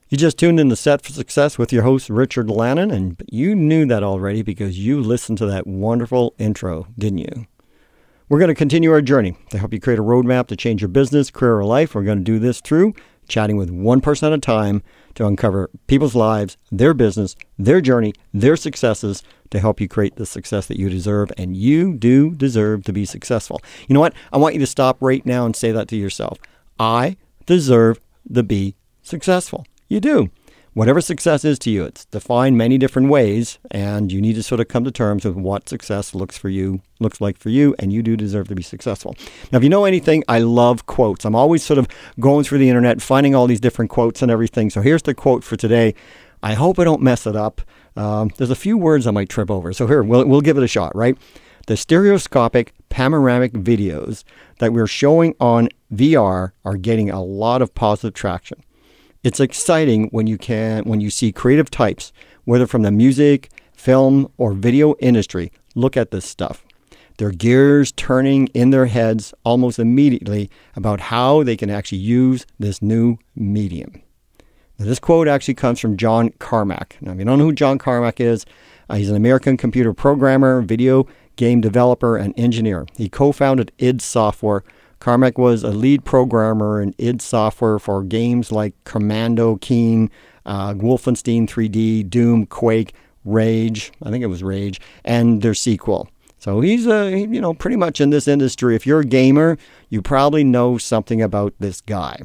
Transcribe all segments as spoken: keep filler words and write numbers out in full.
You just tuned in to Set for Success with your host, Richard Lannon, and you knew that already because you listened to that wonderful intro, didn't you? We're going to continue our journey to help you create a roadmap to change your business, career, or life. We're going to do this through chatting with one person at a time to uncover people's lives, their business, their journey, their successes to help you create the success that you deserve. And you do deserve to be successful. You know what? I want you to stop right now and say that to yourself. I deserve to be successful. You do. Whatever success is to you, it's defined many different ways, and you need to sort of come to terms with what success looks for you, looks like for you, and you do deserve to be successful. Now, if you know anything, I love quotes. I'm always sort of going through the internet, finding all these different quotes and everything. So here's the quote for today. I hope I don't mess it up. Um, there's a few words I might trip over. So here, we'll, we'll give it a shot, right? The stereoscopic panoramic videos that we're showing on V R are getting a lot of positive traction. It's exciting when you can when you see creative types, whether from the music, film, or video industry, look at this stuff. Their gears turning in their heads almost immediately about how they can actually use this new medium. Now, this quote actually comes from John Carmack. Now, if you don't know who John Carmack is, uh, he's an American computer programmer, video game developer, and engineer. He co-founded id Software. Carmack was a lead programmer in id Software for games like Commando Keen, uh, Wolfenstein three D, Doom, Quake, Rage, I think it was Rage, and their sequel. So he's, uh, you know, pretty much in this industry. If you're a gamer, you probably know something about this guy.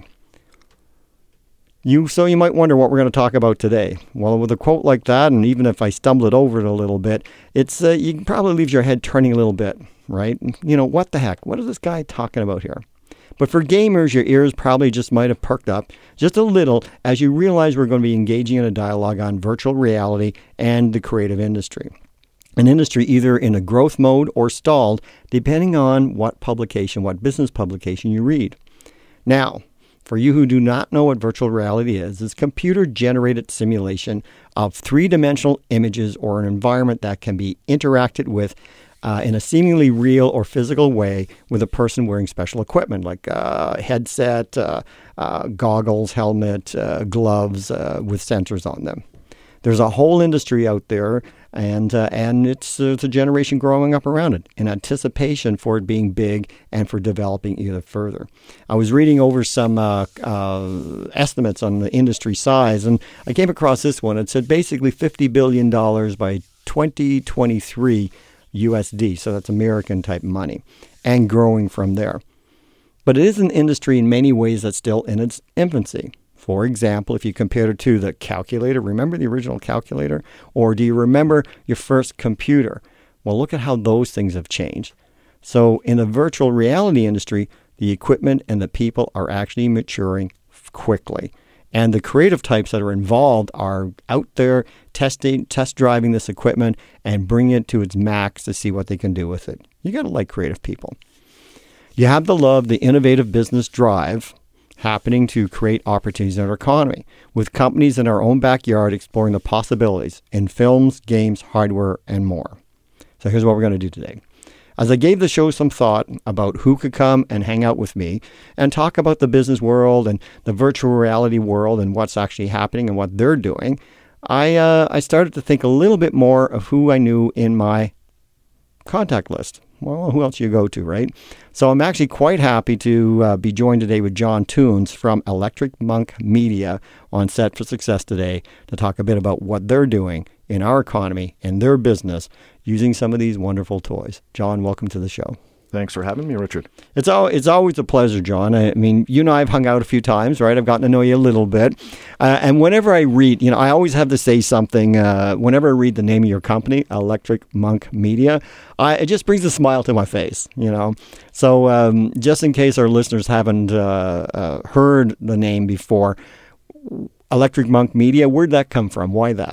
You So you might wonder what we're going to talk about today. Well, with a quote like that, and even if I stumbled over it a little bit, it's uh, you probably leaves your head turning a little bit, right? You know, what the heck? What is this guy talking about here? But for gamers, your ears probably just might have perked up just a little as you realize we're going to be engaging in a dialogue on virtual reality and the creative industry. An industry either in a growth mode or stalled, depending on what publication, what business publication you read. Now, for you who do not know what virtual reality is, it's computer-generated simulation of three-dimensional images or an environment that can be interacted with uh, in a seemingly real or physical way with a person wearing special equipment like uh, headset, uh, uh, goggles, helmet, uh, gloves uh, with sensors on them. There's a whole industry out there, and uh, and it's, uh, it's a generation growing up around it in anticipation for it being big and for developing even further. I was reading over some uh, uh, estimates on the industry size, and I came across this one. It said basically fifty billion dollars by twenty twenty-three U S D, so that's American type money, and growing from there. But it is an industry in many ways that's still in its infancy. For example, if you compare it to the calculator, remember the original calculator? Or do you remember your first computer? Well, look at how those things have changed. So in the virtual reality industry, the equipment and the people are actually maturing quickly. And the creative types that are involved are out there testing, test driving this equipment and bringing it to its max to see what they can do with it. You got to like creative people. You have to love the innovative business drive happening to create opportunities in our economy, with companies in our own backyard exploring the possibilities in films, games, hardware, and more. So here's what we're going to do today. As I gave the show some thought about who could come and hang out with me and talk about the business world and the virtual reality world and what's actually happening and what they're doing, I uh, I started to think a little bit more of who I knew in my contact list. Well, who else you go to, right? So I'm actually quite happy to uh, be joined today with John Toons from Electric Monk Media on Set for Success today to talk a bit about what they're doing in our economy and their business using some of these wonderful toys. John, welcome to the show. Thanks for having me, Richard. It's al- it's always a pleasure, John. I mean, you and I have hung out a few times, right? I've gotten to know you a little bit. Uh, and whenever I read, you know, I always have to say something. Uh, whenever I read the name of your company, Electric Monk Media, I, it just brings a smile to my face, you know. So um, just in case our listeners haven't uh, uh, heard the name before, Electric Monk Media, where'd that come from? Why that?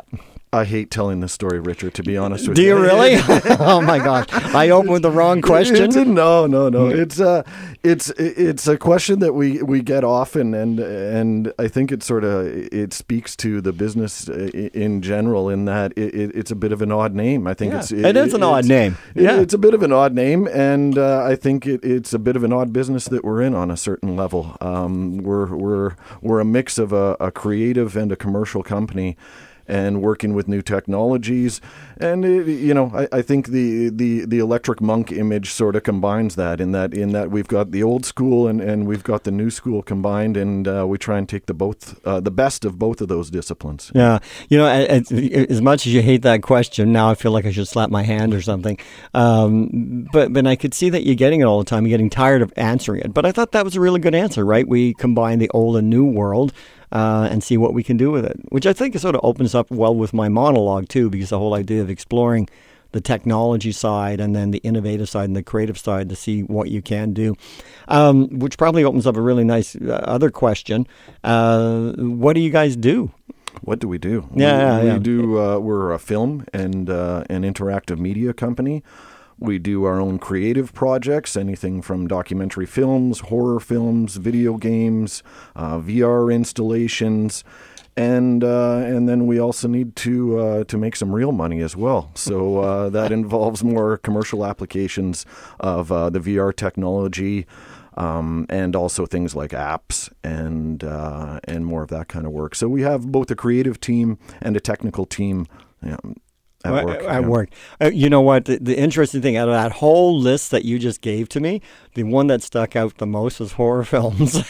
I hate telling this story, Richard, to be honest with Do you. you really? Oh my gosh. I opened with the wrong question. It's a, no, no, no. It's a, it's it's a question that we, we get often, and and I think it sort of it speaks to the business in general in that it, it, it's a bit of an odd name. I think Yeah, it's it, it is an odd name. It, Yeah, it's a bit of an odd name, and uh, I think it, it's a bit of an odd business that we're in on a certain level. Um, we're we're we're a mix of a, a creative and a commercial company, and working with new technologies. And, it, you know, I, I think the, the, the Electric Monk image sort of combines that in that in that we've got the old school and, and we've got the new school combined, and uh, we try and take the both uh, the best of both of those disciplines. Yeah. You know, as, as much as you hate that question, now I feel like I should slap my hand or something. Um, but, but I could see that you're getting it all the time. You're getting tired of answering it. But I thought that was a really good answer, right? We combine the old and new world. Uh, and see what we can do with it, which I think sort of opens up well with my monologue too, because the whole idea of exploring the technology side and then the innovative side and the creative side to see what you can do, um, which probably opens up a really nice uh, other question. Uh, what do you guys do? What do we do? Yeah, we, yeah, we yeah. do. Uh, we're a film and uh, an interactive media company. We do our own creative projects, anything from documentary films, horror films, video games, uh, V R installations, and uh, and then we also need to uh, to make some real money as well. So uh, that involves more commercial applications of uh, the V R technology, um, and also things like apps and uh, and more of that kind of work. So we have both a creative team and a technical team. You know, At work. At yeah. work. Uh, you know what? The, the interesting thing out of that whole list that you just gave to me, the one that stuck out the most was horror films.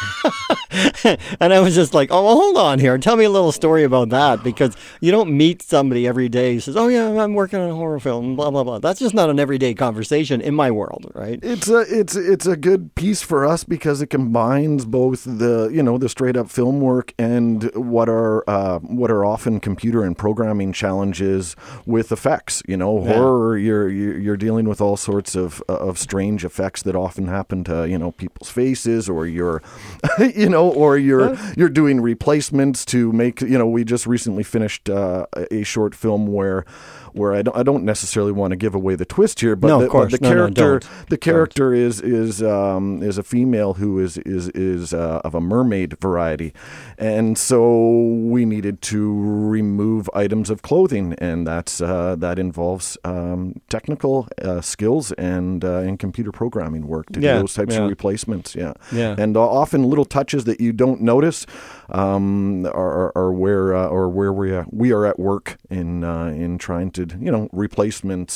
And I was just like, oh, well, hold on here. Tell me a little story about that, because you don't meet somebody every day who says, oh, yeah, I'm working on a horror film, blah, blah, blah. That's just not an everyday conversation in my world, right? It's a it's it's a good piece for us because it combines both the you know the straight up film work and what are uh, what are often computer and programming challenges with effects. You know, Yeah. horror you're you're you're dealing with all sorts of of strange effects that often happen to you know people's faces, or you're you know or you're Yeah. you're doing replacements to make you know we just recently finished uh, a short film where. Where I don't, I don't necessarily want to give away the twist here, but No, the, of course. but the No, no, character, don't. the character is is um, is a female who is is is uh, of a mermaid variety, and so we needed to remove items of clothing, and that's uh, that involves um, technical uh, skills and uh, and computer programming work to Yeah, do those types yeah. of replacements. Yeah, Yeah. and uh, often little touches that you don't notice um, are, are, are where uh, or where we are, we are at work in uh, in trying to you know replacements,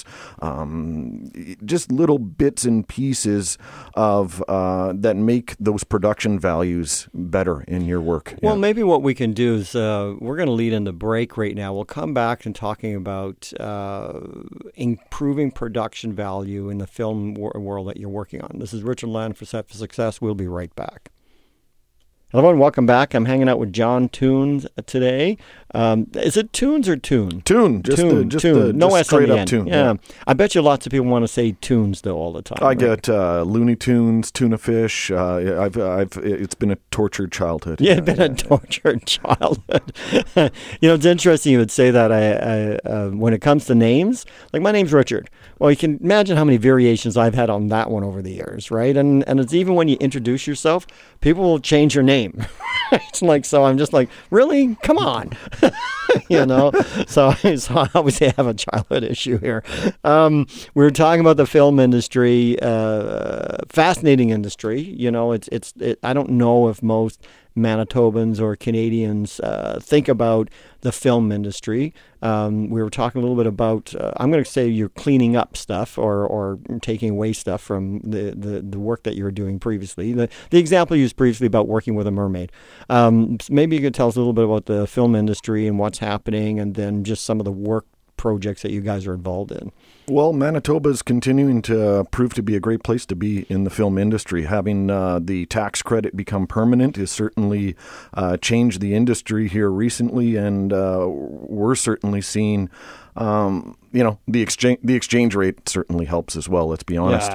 um, just little bits and pieces of uh, that make those production values better in your work. Well, Yeah. maybe what we can do is uh, we're going to lead into break right now. We'll come back and talking about uh, improving production value in the film wor- world that you're working on. This is Richard Land for Set for Success. We'll be right back. Hello and welcome back. I'm hanging out with John Toons today. Um, is it Toons or Tune? Tune, just Tune, the, just tune. the no just S on straight the up end. tune. Yeah. I bet you lots of people want to say Tunes though all the time. I right? get uh, Looney Tunes, Tuna Fish. Uh, I've, I've, it's been a tortured childhood. Yeah, it's been a tortured childhood. You know, it's interesting you would say that. I, I uh, when it comes to names, like my name's Richard. Well, you can imagine how many variations I've had on that one over the years, right? And and it's even when you introduce yourself, people will change your name. It's like, so I'm just like, really? Come on. You know? So, so I obviously have a childhood issue here. Um, we were talking about the film industry, uh, fascinating industry. You know, it's, it's, it, I don't know if most Manitobans or Canadians uh, think about the film industry. Um, we were talking a little bit about, uh, I'm going to say you're cleaning up stuff or, or taking away stuff from the, the, the work that you were doing previously. The, the example you used previously about working with a mermaid. Um, maybe you could tell us a little bit about the film industry and what's happening, and then just some of the work projects that you guys are involved in. Well, Manitoba is continuing to prove to be a great place to be in the film industry. Having uh, the tax credit become permanent has certainly uh, changed the industry here recently, and uh, we're certainly seeing, um, you know, the exchange the exchange rate certainly helps as well. Let's be honest. Yeah.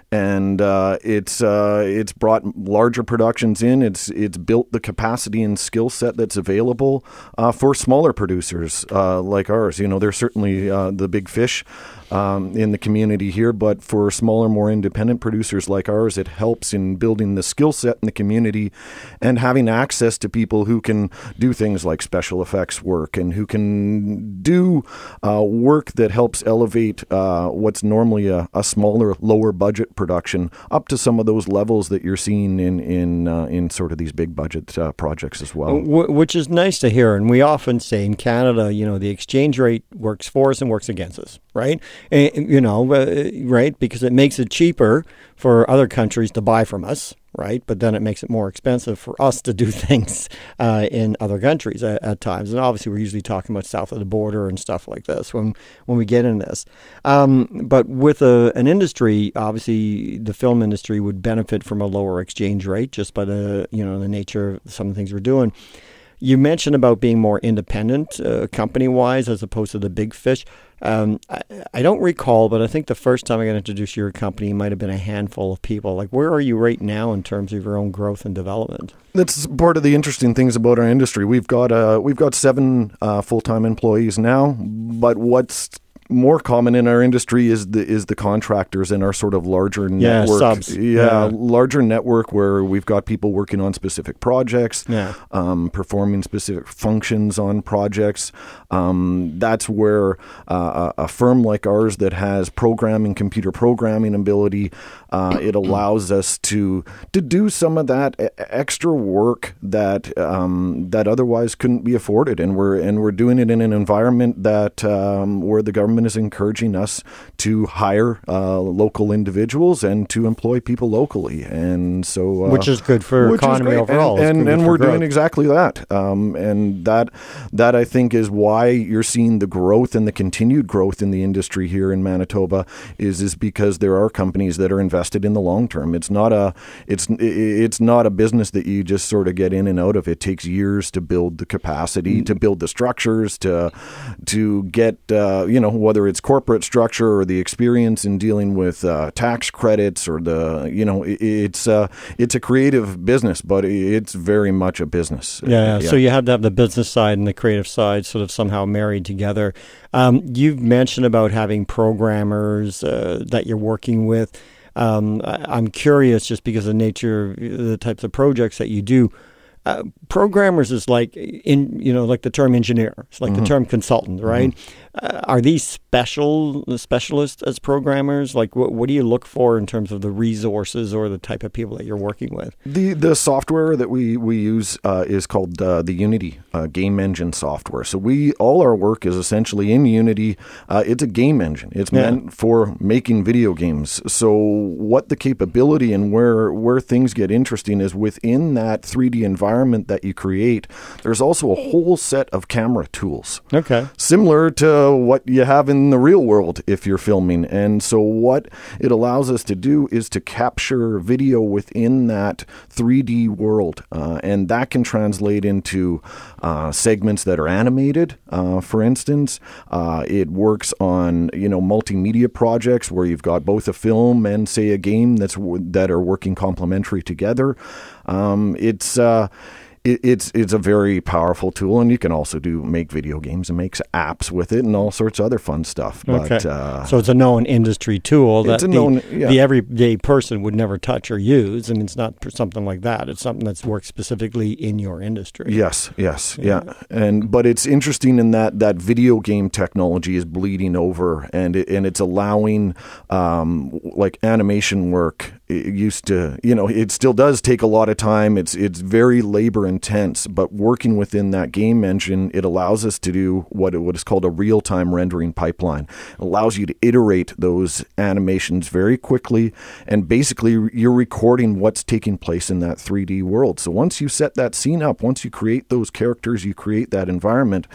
and uh, it's uh, it's brought larger productions in. It's it's built the capacity and skill set that's available uh, for smaller producers uh, like ours. You know, they're certainly uh, the big fish Um, in the community here, but for smaller, more independent producers like ours, it helps in building the skill set in the community and having access to people who can do things like special effects work and who can do uh, work that helps elevate uh, what's normally a, a smaller, lower budget production up to some of those levels that you're seeing in in uh, in sort of these big budget uh, projects as well. W- which is nice to hear. And we often say in Canada, you know, the exchange rate works for us and works against us, right? And, you know, uh, right, because it makes it cheaper for other countries to buy from us, right? But then it makes it more expensive for us to do things uh, in other countries at, at times. And obviously, we're usually talking about south of the border and stuff like this when when we get in this. Um, but with a, an industry, obviously, the film industry would benefit from a lower exchange rate just by the you know the nature of some of the things we're doing. You mentioned about being more independent, uh, company-wise, as opposed to the big fish. Um, I, I don't recall, but I think the first time I got introduced to your company might have been a handful of people. Like, where are you right now in terms of your own growth and development? That's part of the interesting things about our industry. We've got uh, we've got seven uh, full-time employees now, but what's more common in our industry is the is the contractors in our sort of larger yeah, network. Subs. Yeah, yeah, larger network where we've got people working on specific projects, yeah. um, performing specific functions on projects. Um, that's where uh, a, a firm like ours that has programming, computer programming ability, uh, it allows us to to do some of that extra work that um, that otherwise couldn't be afforded, and we're and we're doing it in an environment that um, where the government is encouraging us to hire uh, local individuals and to employ people locally, and so uh, which is good for economy overall, and and, and we're growth. doing exactly that, um, and that that I think is why you're seeing the growth and the continued growth in the industry here in Manitoba is is because there are companies that are invested in the long term. It's not a it's it's not a business that you just sort of get in and out of. It takes years to build the capacity, mm-hmm. to build the structures, to to get uh, you know. whether it's corporate structure or the experience in dealing with uh, tax credits or the, you know, it, it's uh, it's a creative business, but it's very much a business. Yeah, yeah. So you have to have the business side and the creative side sort of somehow married together. Um, you've mentioned about having programmers uh, that you're working with. Um, I, I'm curious just because of the nature of the types of projects that you do. Uh, programmers is like in you know like the term engineer. It's like mm-hmm. the term consultant, right? Mm-hmm. Uh, are these special specialists as programmers? Like, what, what do you look for in terms of the resources or the type of people that you're working with? The the software that we we use uh, is called uh, the Unity uh, game engine software. So we all our work is essentially in Unity. Uh, it's a game engine. It's yeah. meant for making video games. So what the capability and where where things get interesting is within that three D environment that you create. There's also a whole set of camera tools. Okay, similar to what you have in the real world if you're filming. And so what it allows us to do is to capture video within that three D world. Uh, and that can translate into uh, segments that are animated, uh, for instance. Uh, it works on, you know, multimedia projects where you've got both a film and, say, a game that's that are working complementary together. Um, it's... Uh, It's it's a very powerful tool, and you can also do make video games and make apps with it and all sorts of other fun stuff. Okay. But, uh, so it's a known industry tool that the, known, yeah. the everyday person would never touch or use. I mean, it's not something like that. It's something that's worked specifically in your industry. Yes, yes, yeah. yeah. And but it's interesting in that that video game technology is bleeding over, and it, and it's allowing um, like animation work. It used to, you know, it still does take a lot of time. It's it's very labor intense, but working within that game engine, it allows us to do what what is called a real-time rendering pipeline. It allows you to iterate those animations very quickly, and basically you're recording what's taking place in that three D world. So once you set that scene up, once you create those characters, you create that environment,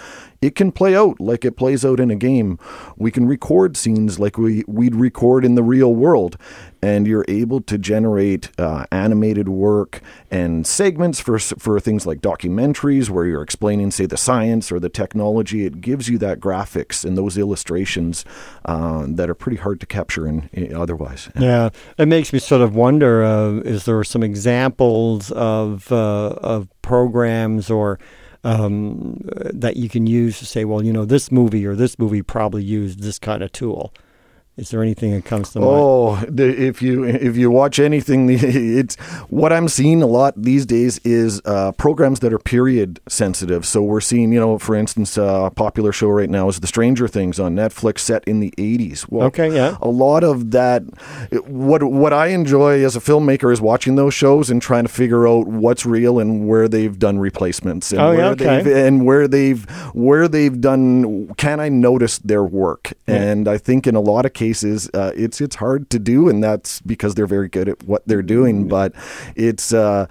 it can play out like it plays out in a game. We can record scenes like we, we'd record in the real world. And you're able to generate uh, animated work and segments for for things like documentaries where you're explaining, say, the science or the technology. It gives you that graphics and those illustrations uh, that are pretty hard to capture in, in otherwise. Yeah, it makes me sort of wonder, uh, is there some examples of, uh, of programs or um, that you can use to say, well, you know, this movie or this movie probably used this kind of tool? Is there anything that comes to mind? Oh, the, if you if you watch anything, it's what I'm seeing a lot these days is uh, programs that are period sensitive. So we're seeing, you know, for instance, uh, a popular show right now is The Stranger Things on Netflix, set in the eighties. Well, okay, yeah. A lot of that, what what I enjoy as a filmmaker is watching those shows and trying to figure out what's real and where they've done replacements and oh, where yeah, okay. they've and where they've where they've done. Can I notice their work? Yeah. And I think in a lot of cases. cases uh, it's it's hard to do, and that's because they're very good at what they're doing. But it's uh,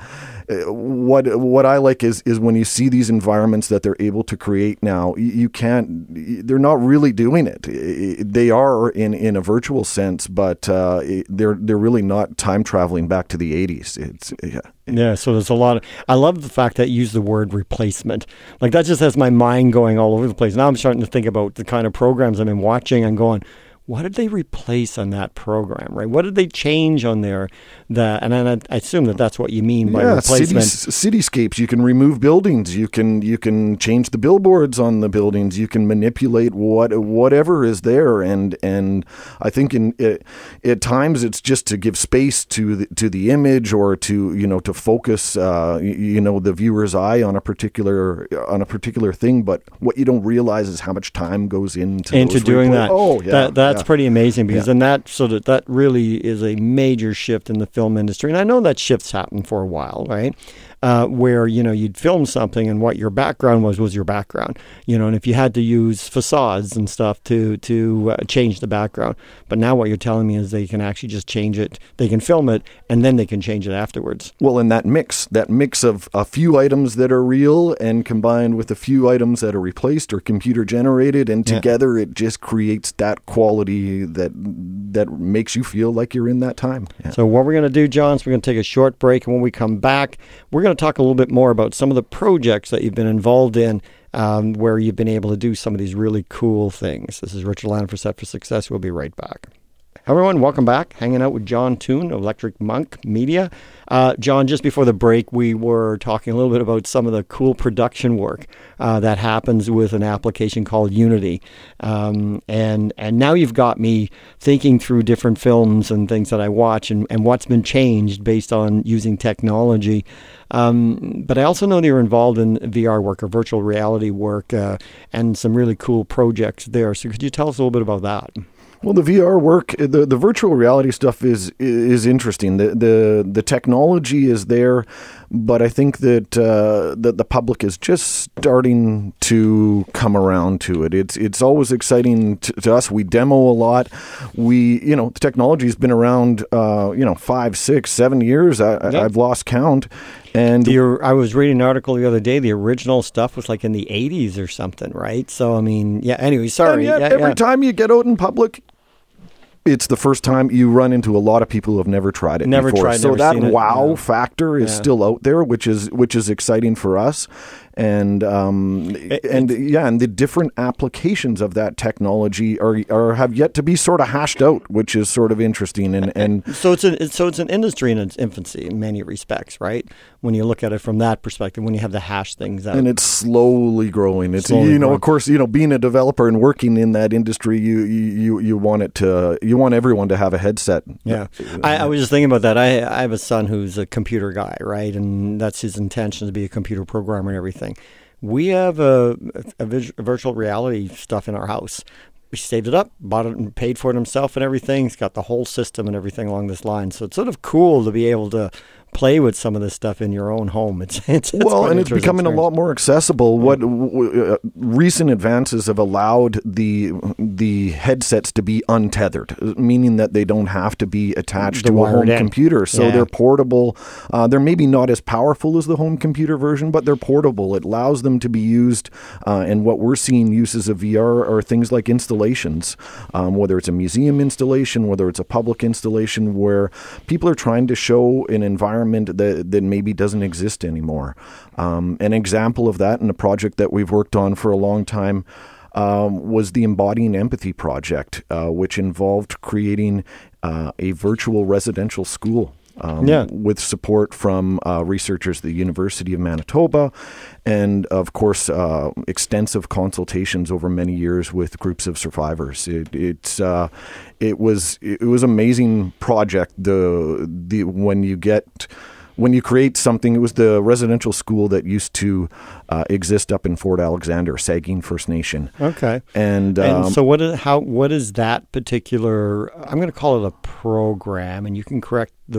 what what I like is is when you see these environments that they're able to create now. You, you can't. They're not really doing it. They are in, in a virtual sense, but uh, they're they're really not time traveling back to the eighties. It's yeah. Yeah, so there's a lot of, I love the fact that you use the word replacement. Like that just has my mind going all over the place. Now I'm starting to think about the kind of programs I've been watching and going, what did they replace on that program, right? What did they change on there? That, and I, I assume that that's what you mean by yeah, replacement. Cities, cityscapes. You can remove buildings. You can you can change the billboards on the buildings. You can manipulate what whatever is there. And and I think in it, at times it's just to give space to the, to the image or to you know to focus uh, you know the viewer's eye on a particular on a particular thing. But what you don't realize is how much time goes into into those doing repla- that. Oh, yeah. That, that's yeah. pretty amazing because Yeah. then that so that that really is a major shift in the film industry. And I know that shift's happened for a while, right? Uh, where, you know, you'd film something and what your background was was your background, you know, and if you had to use facades and stuff to to uh, change the background. But now what you're telling me is they can actually just change it. They can film it and then they can change it afterwards. Well, and that mix, that mix of a few items that are real and combined with a few items that are replaced or computer generated, and together yeah. it just creates that quality that that makes you feel like you're in that time. Yeah. So what we're going to do, John, is we're going to take a short break, and when we come back, we're going to talk a little bit more about some of the projects that you've been involved in um, where you've been able to do some of these really cool things. This is Richard Land for Set for Success. We'll be right back. Everyone, welcome back. Hanging out with John Toon of Electric Monk Media. Uh, John, just before the break, we were talking a little bit about some of the cool production work uh, that happens with an application called Unity. Um, and and now you've got me thinking through different films and things that I watch and, and what's been changed based on using technology. Um, but I also know that you're involved in V R work or virtual reality work uh, and some really cool projects there. So could you tell us a little bit about that? Well, the V R work, the, the virtual reality stuff is is interesting. The the the technology is there, but I think that uh, that the public is just starting to come around to it. It's it's always exciting to, to us. We demo a lot. We you know the technology has been around uh, you know five, six, seven years. I, yeah. I've lost count. And the, I was reading an article the other day. The original stuff was like in the eighties or something, right? So I mean, yeah. Anyway, sorry. And yet, yeah, every yeah. time you get out in public, it's the first time you run into a lot of people who have never tried it never before. Tried, so never that seen it, wow yeah. factor is yeah. still out there, which is which is exciting for us. And um, it, and yeah, and the different applications of that technology are are have yet to be sort of hashed out, which is sort of interesting. And, and so it's an so it's an industry in its infancy in many respects, right? When you look at it from that perspective, when you have the hash things out, and it's slowly growing. It's slowly you know, growing. Of course, you know, being a developer and working in that industry, you you you want it to you want everyone to have a headset. Yeah, I, I was just thinking about that. I I have a son who's a computer guy, right, and that's his intention to be a computer programmer and everything. We have a, a, vis- a virtual reality stuff in our house. We saved it up, bought it and paid for it himself and everything. He's got the whole system and everything along this line. So it's sort of cool to be able to play with some of this stuff in your own home. It's, it's, it's well, quite and an it's interesting becoming a experience. lot more accessible. What w- uh, recent advances have allowed the the headsets to be untethered, meaning that they don't have to be attached They're to a home wired in. computer. So Yeah. they're portable. Uh, they're maybe not as powerful as the home computer version, but they're portable. It allows them to be used. Uh, and what we're seeing uses of V R are things like installations, um, whether it's a museum installation, whether it's a public installation, where people are trying to show an environment that, that maybe doesn't exist anymore. Um, an example of that in a project that we've worked on for a long time um, was the Embodying Empathy project, uh, which involved creating uh, a virtual residential school. Um, Yeah. with support from uh, researchers at the University of Manitoba, and of course, uh, extensive consultations over many years with groups of survivors. It, it's uh, it was it was an amazing project. The the when you get when you create something, it was the residential school that used to uh, exist up in Fort Alexander, Saugeen First Nation. Okay. And, um, and so what is how what is that particular, I'm going to call it a program, and you can correct the,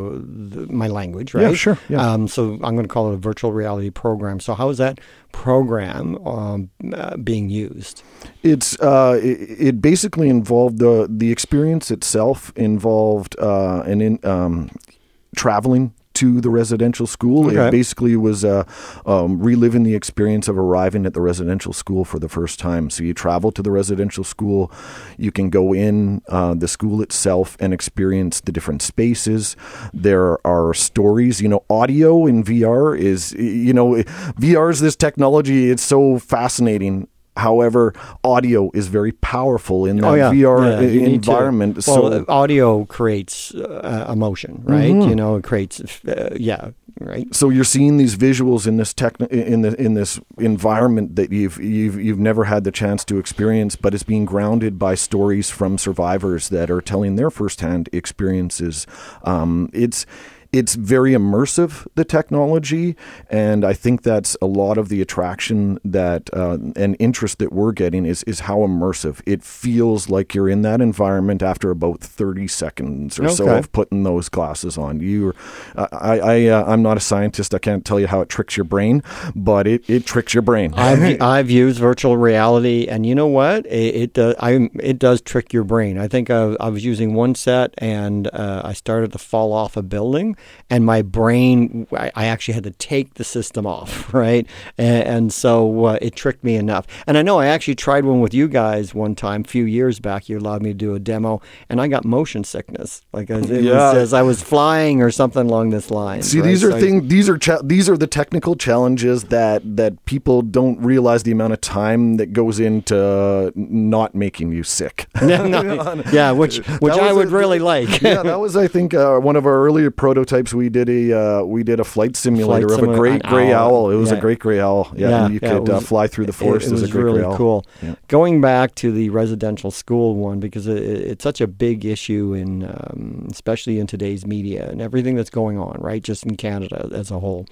the my language, right? Yeah, sure. Yeah. Um, so I'm going to call it a virtual reality program. So how is that program um, uh, being used? It's uh, it, it basically involved the the experience itself involved uh, an in um, traveling to the residential school. Okay. It basically was uh, um, reliving the experience of arriving at the residential school for the first time. So you travel to the residential school, you can go in uh, the school itself and experience the different spaces. There are stories, you know, audio in V R is, you know, V R is this technology. It's so fascinating. However, audio is very powerful in that Oh, yeah. V R Yeah, you need to- environment. Well, so audio creates uh, emotion, right? Mhm. You know, it creates, uh, yeah, right. So you're seeing these visuals in this tech in the in this environment that you've you've you've never had the chance to experience, but it's being grounded by stories from survivors that are telling their firsthand experiences. Um, it's It's very immersive, the technology, and I think that's a lot of the attraction that uh, and interest that we're getting is is how immersive it feels like you're in that environment after about thirty seconds or so Okay. of putting those glasses on. You, uh, I, I, uh, I'm not a scientist. I can't tell you how it tricks your brain, but it, it tricks your brain. I've I've used virtual reality, and you know what? It, it does. I it does trick your brain. I think I, I was using one set, and uh, I started to fall off a building. And my brain, I, I actually had to take the system off, right? And, and so uh, it tricked me enough. And I know I actually tried one with you guys one time, a few years back. You allowed me to do a demo, and I got motion sickness, like as, it Yeah. was, as I was flying or something along this line. See, right? these are So I- things. These are cha- these are the technical challenges that that people don't realize the amount of time that goes into not making you sick. No, no. Yeah, which which That I was would a- really like. Yeah, that was, I think, uh, one of our earlier prototypes. We did a uh, we did a flight simulator Flight of a simula- great an gray owl. owl. It was Yeah. a great gray owl. Yeah, Yeah, and you yeah, it could uh, was- fly through the forest It, it as was a great really gray owl. cool. Yeah. Going back to the residential school one, because it, it's such a big issue in, um, especially in today's media and everything that's going on, right? Just in Canada as a whole.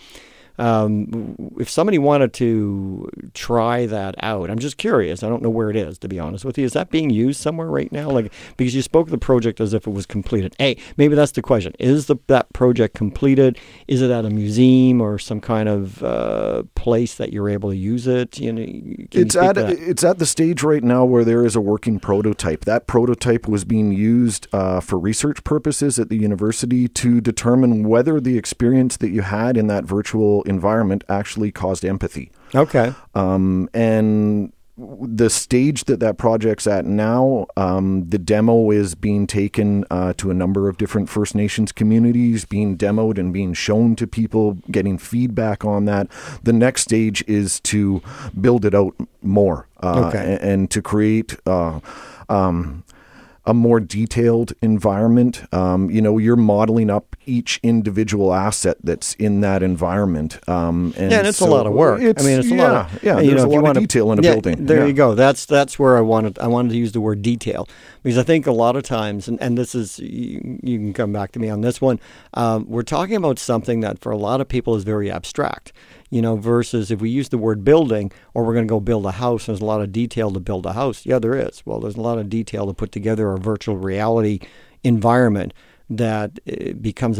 Um, if somebody wanted to try that out, I'm just curious. I don't know where it is, to be honest with you. Is that being used somewhere right now? Like, because you spoke of the project as if it was completed. Hey, maybe that's the question. Is the, that project completed? Is it at a museum or some kind of uh, place that you're able to use it? You know, can you It's speak at to that? it's at the stage right now where there is a working prototype. That prototype was being used uh, for research purposes at the university to determine whether the experience that you had in that virtual environment actually caused empathy. Okay. Um, and the stage that that project's at now, um, the demo is being taken uh, to a number of different First Nations communities, being demoed and being shown to people, getting feedback on that. The next stage is to build it out more uh, Okay. and, and to create uh, um, a more detailed environment. Um, you know, you're modeling up each individual asset that's in that environment. Um, and Yeah, and it's so a lot of work. I it's- mean, it's a yeah, lot of yeah. you There's know, a if you lot wanna- of detail in a yeah, building. There Yeah. you go. That's that's where I wanted. I wanted to use the word detail because I think a lot of times, and, and this is you, you can come back to me on this one. Um, we're talking about something that for a lot of people is very abstract. You know, versus if we use the word building, or we're going to go build a house, there's a lot of detail to build a house. Yeah, there is. Well, there's a lot of detail to put together a virtual reality environment that uh, becomes a very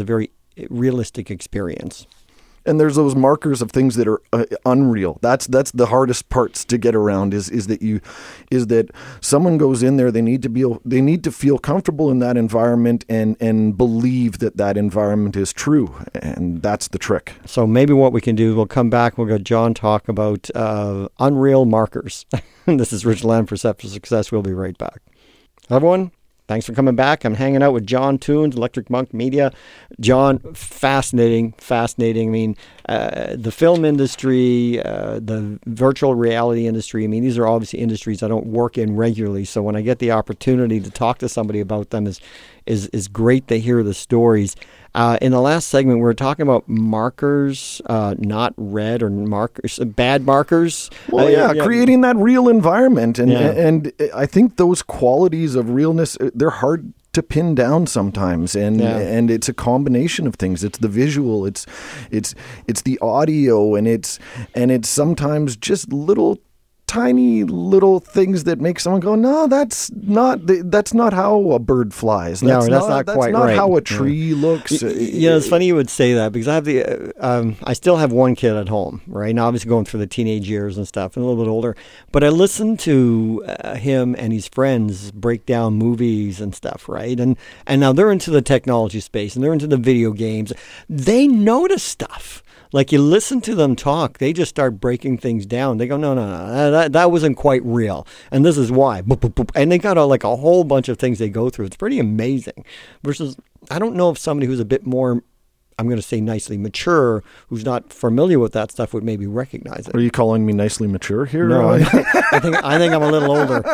realistic experience. And there's those markers of things that are uh, unreal. That's that's the hardest parts to get around. Is is that you, is that someone goes in there. They need to be they need to feel comfortable in that environment and and believe that that environment is true. And that's the trick. So maybe what we can do, we'll come back. We'll get John talk about uh, unreal markers. This is Rich Land for Set for Success. We'll be right back. Everyone, thanks for coming back. I'm hanging out with John Toons, Electric Monk Media. John, fascinating, fascinating. I mean, uh, the film industry, uh, the virtual reality industry, I mean, these are obviously industries I don't work in regularly. So when I get the opportunity to talk to somebody about them, is is is great to hear the stories. Uh, in the last segment, we were talking about markers, uh, not red or markers, bad markers. Well, uh, yeah, yeah, creating that real environment. And, Yeah. and I think those qualities of realness, they're hard to pin down sometimes. And Yeah. and it's a combination of things. It's the visual, it's it's it's the audio, and it's and it's sometimes just little tiny little things that make someone go, no, that's not that's not how a bird flies. No, That's that's not that's quite not right. how a Yeah. tree looks. Y- Yeah, it's funny you would say that because I have the, uh, um, I still have one kid at home, right? Now, obviously going through the teenage years and stuff, and a little bit older. But I listen to uh, him and his friends break down movies and stuff, right? And and now they're into the technology space and they're into the video games. They notice stuff. Like you listen to them talk, they just start breaking things down. They go, no, no, no, that, that wasn't quite real. And this is why. Boop, boop, boop. And they got a, like a whole bunch of things they go through. It's pretty amazing. Versus, I don't know if somebody who's a bit more, I'm going to say nicely mature, who's not familiar with that stuff would maybe recognize it. Are you calling me nicely mature here? No, I, I think I think I'm a little older.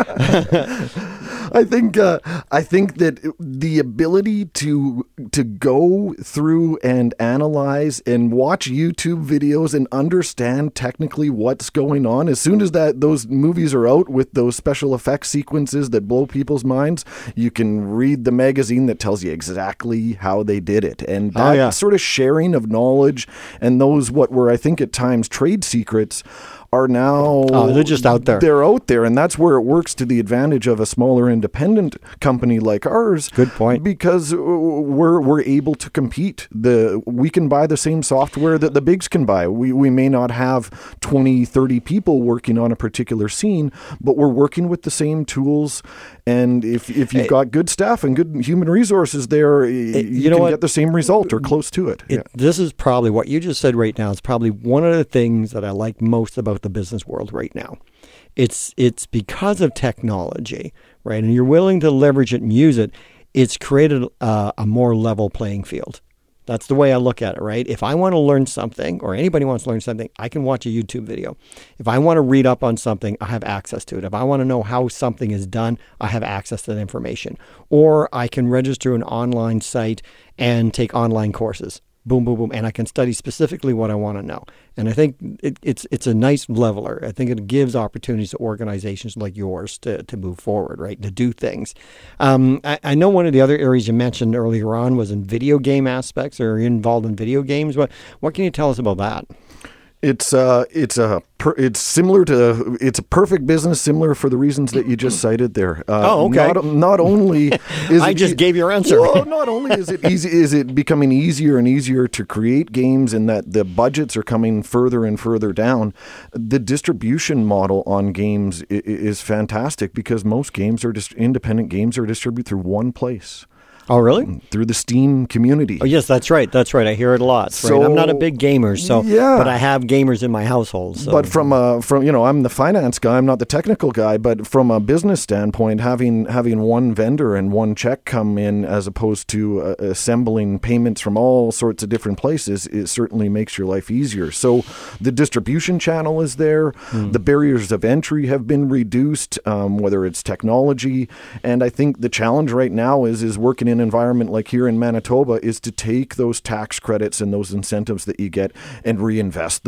I think uh, I think that the ability to to go through and analyze and watch YouTube videos and understand technically what's going on, as soon as that those movies are out with those special effects sequences that blow people's minds, you can read the magazine that tells you exactly how they did it. And that Oh, yeah. sort of sharing of knowledge and those what were, I think at times, trade secrets are now Oh, they're just out there. They're out there, and that's where it works to the advantage of a smaller independent company like ours. Good point. Because we're we're able to compete. The we can buy the same software that the bigs can buy. We we may not have twenty, thirty people working on a particular scene, but we're working with the same tools. And if if you've got good staff and good human resources there, you, you know can what? get the same result or close to it. It, Yeah. This is probably what you just said right now. Is probably one of the things that I like most about the business world right now. It's it's because of technology, right? And you're willing to leverage it and use it. It's created uh, a more level playing field. That's the way I look at it, right? If I want to learn something, or anybody wants to learn something, I can watch a YouTube video. If I want to read up on something, I have access to it. If I want to know how something is done, I have access to that information. Or I can register an online site and take online courses. Boom, boom, boom. And I can study specifically what I want to know. And I think it, it's it's a nice leveler. I think it gives opportunities to organizations like yours to, to move forward, right? To do things. Um, I, I know one of the other areas you mentioned earlier on was in video game aspects, or involved in video games. What what can you tell us about that? It's uh, it's a per, it's similar to it's a perfect business, similar for the reasons that you just cited there. Uh, Oh, okay. Not, not only is I it just e- gave your answer. Well, not only is it easy, is it becoming easier and easier to create games, and that the budgets are coming further and further down. The distribution model on games i- i- is fantastic because most games are just independent games are distributed through one place. Oh, really? Through the Steam community. Oh, yes, that's right. That's right. I hear it a lot. So- right? I'm not a big gamer, so Yeah. but I have gamers in my household. So. But from a from you know I'm the finance guy, I'm not the technical guy. But from a business standpoint, having having one vendor and one check come in as opposed to uh, assembling payments from all sorts of different places, it certainly makes your life easier. So the distribution channel is there. Hmm. The barriers of entry have been reduced, um, whether it's technology. And I think the challenge right now is is working in an environment like here in Manitoba is to take those tax credits and those incentives that you get and reinvest them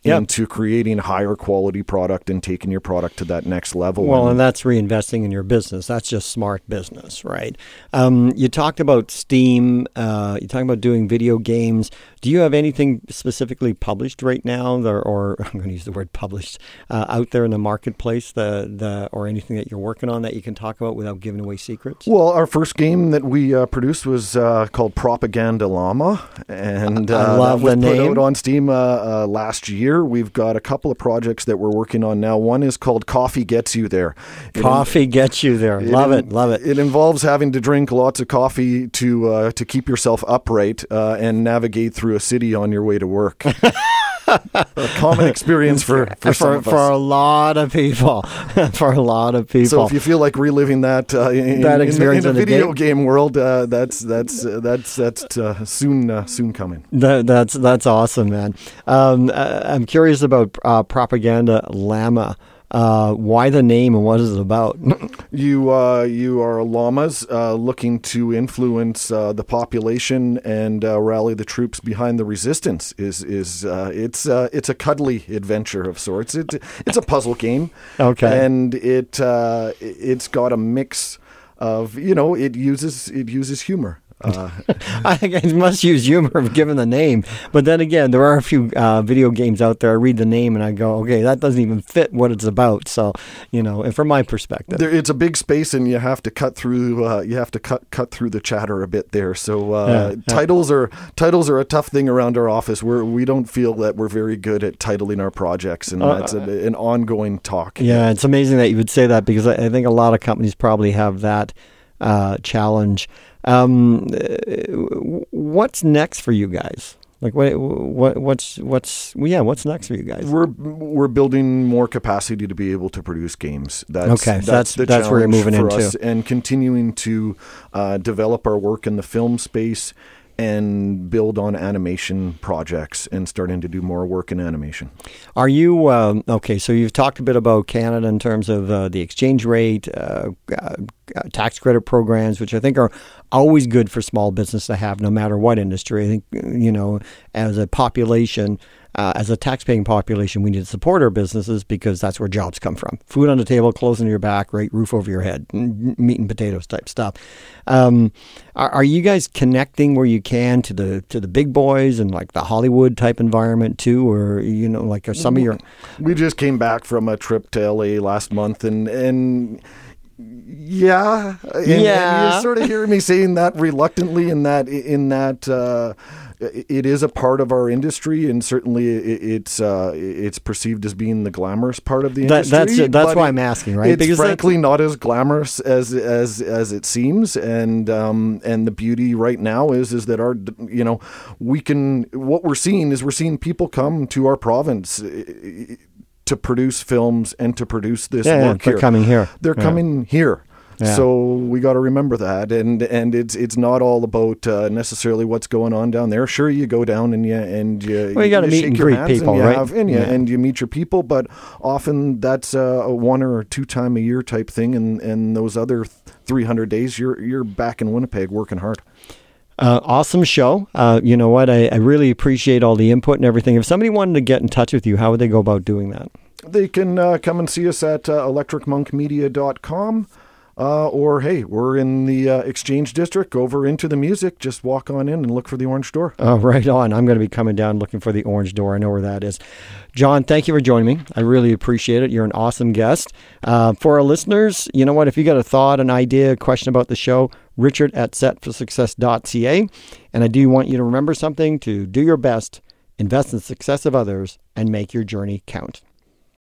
Yep. into creating higher quality product and taking your product to that next level. Well, and, and that's reinvesting in your business. That's just smart business, right? Um, you talked about Steam. Uh, you talked about doing video games. Do you have anything specifically published right now, or, or I'm going to use the word published, uh, out there in the marketplace, the the or anything that you're working on that you can talk about without giving away secrets? Well, our first game that we uh, produced was uh, called Propaganda Llama, and uh, I love that was the put name. out on Steam uh, uh, last year. We've got a couple of projects that we're working on now. One is called Coffee Gets You There. It Coffee gets you there. Love it, love it. It involves having to drink lots of coffee to uh, to keep yourself upright uh, and navigate through a city on your way to work. A common experience for for, some for, of us. for a lot of people. For a lot of people. So if you feel like reliving that uh, in, That in, experience in, in in a a video game? game world, uh, that's that's uh, that's that's uh, soon uh, soon coming. That, that's that's awesome, man. Um, uh, I'm curious about uh, Propaganda Llama. Uh, why the name and what is it about? You uh, you are llamas uh, looking to influence uh, the population and uh, rally the troops behind the resistance. Is is uh, it's uh, it's a cuddly adventure of sorts. It's it's a puzzle game. Okay. and it uh, it's got a mix of, you know, it uses it uses humor. Uh, I think it must use humor given the name. But then again, there are a few uh, video games out there. I read the name and I go, okay, that doesn't even fit what it's about. So, you know, and from my perspective, there, it's a big space, and you have to cut through. Uh, you have to cut cut through the chatter a bit there. So uh, Yeah, yeah. titles are titles are a tough thing around our office. We're we don't feel that we're very good at titling our projects, and Uh, that's a, an ongoing talk. yeah, it's amazing that you would say that because I, I think a lot of companies probably have that uh, challenge. Um, uh, what's next for you guys? Like what? What? What's? What's? Well, yeah. What's next for you guys? We're we're building more capacity to be able to produce games. That's, Okay, so that's- the that's where you're challenge moving for into. us, and continuing to uh, develop our work in the film space and build on animation projects and starting to do more work in animation. Are you um, okay? So you've talked a bit about Canada in terms of uh, the exchange rate, uh, uh, tax credit programs, which I think are always good for small business to have, no matter what industry. I think, you know, as a population, uh, as a tax-paying population, we need to support our businesses because that's where jobs come from. Food on the table, clothes on your back, right? Roof over your head, meat and potatoes type stuff. Um, are, are you guys connecting where you can to the to the big boys and like the Hollywood type environment too, or you know, like are some of your? We just came back from a trip to L A last month, and and. Yeah, and, Yeah. and you're sort of hearing me saying that reluctantly. In that, in that, uh, it is a part of our industry, and certainly it, it's uh, it's perceived as being the glamorous part of the That, industry. that's that's but why it- I'm asking, right? It's Because that's- frankly not as glamorous as as as it seems, and um, and the beauty right now is is that our, you know, we can, what we're seeing is we're seeing people come to our province to produce films and to produce this yeah, work they're here. coming here. They're Yeah. coming here. Yeah. So we got to remember that, and and it's it's not all about uh, necessarily what's going on down there. Sure, you go down and you and you Well, you gotta meet shake and your greet hands people, and you right? have, and you Yeah. and you meet your people, but often that's a, a one or two time a year type thing, and and those other three hundred days you're you're back in Winnipeg working hard. Uh, awesome show. Uh, you know what? I, I really appreciate all the input and everything. If somebody wanted to get in touch with you, how would they go about doing that? They can uh, come and see us at uh, electric monk media dot com. Uh, or, hey, we're in the uh, Exchange District, over into the music. Just walk on in and look for the Orange Door. Uh, right on. I'm going to be coming down looking for the Orange Door. I know where that is. John, thank you for joining me. I really appreciate it. You're an awesome guest. Uh, for our listeners, you know what? If you got a thought, an idea, a question about the show, Richard at set for success dot c a. And I do want you to remember something, to do your best, invest in the success of others, and make your journey count.